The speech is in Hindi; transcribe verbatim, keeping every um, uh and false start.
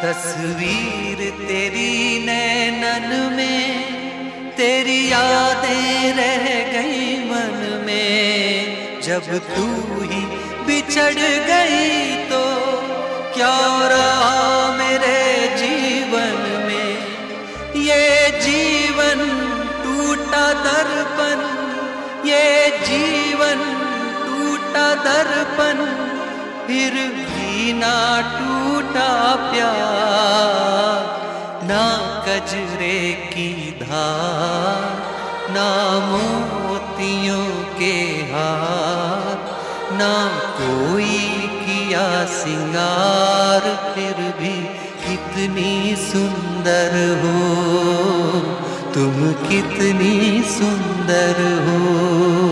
तस्वीर तेरी नैनन में, तेरी यादें रह गई मन में। जब तू ही बिछड़ गई तो क्या रहा मेरे जीवन में। ये जीवन टूटा दर्पण, ये जीवन टूटा दर्पण, फिर भी ना टूटा प्यार। ना कजरे की धार, ना मोतियों के हार, ना कोई किया सिंगार, फिर भी कितनी सुंदर हो तुम, कितनी सुंदर हो।